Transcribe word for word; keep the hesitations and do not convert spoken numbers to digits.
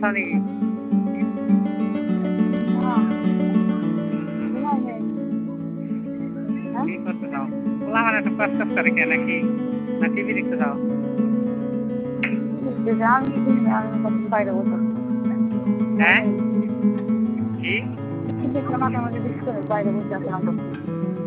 কোথাও নাকি? কি করতে চাও? পোলাপান একটু কাজ কাজ করে কে নাকি? না টিভি দেখতে চাও? হ্যাঁ? কি? মাঝে মাঝে বাইরে বসে আছে